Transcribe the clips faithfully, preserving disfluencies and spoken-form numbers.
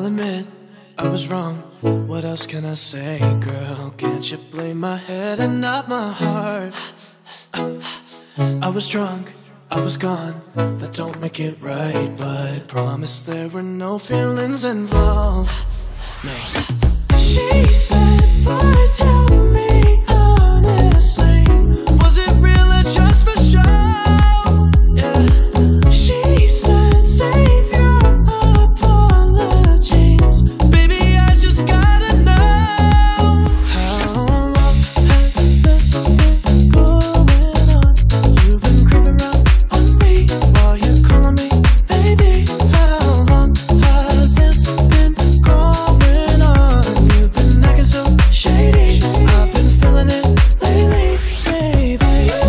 admit I was wrong. What else can I say, girl? Can't you blame my head and not my heart? I was drunk, I was gone. That don't make it right, but promise there were no feelings involved. No. She said, boy, tell me honestly, was it real or just for show? Yeah. She said, save your apologies. Baby, I just gotta know, how long has this been going on? You've been creeping around on me while you're calling me baby. How long has this been going on? You've been acting so shady. I've been feeling it lately, baby.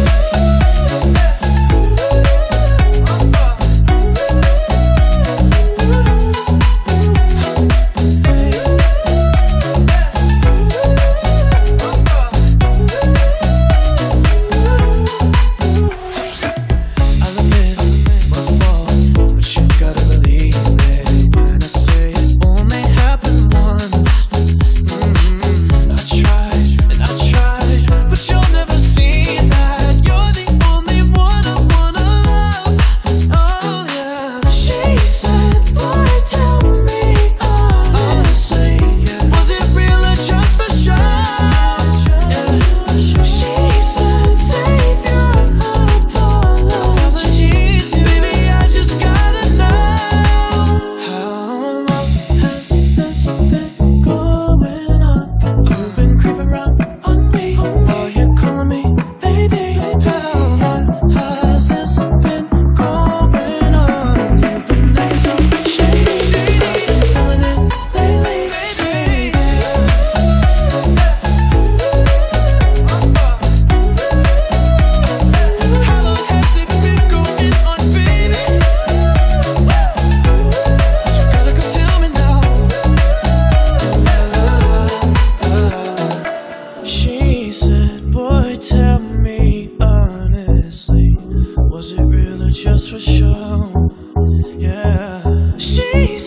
I'll admit my fault, but you gotta believe it when I say it only happened once. Mm-hmm. I tried and I tried, but you'll never see that. You're the only one I wanna love. Oh yeah. She said, boy, tell me honestly, was it real or just for show? Yeah. She said, save your apologies. Baby, I just gotta know, how long has this been going on? You've been creeping around on me while you're calling me baby. How long has this been going on? You've been acting so shady. I've been feeling it lately, baby. How long has it been going on, baby? You gotta go tell me now. She said, boy, tell me honestly, was it real or just for show? Yeah. She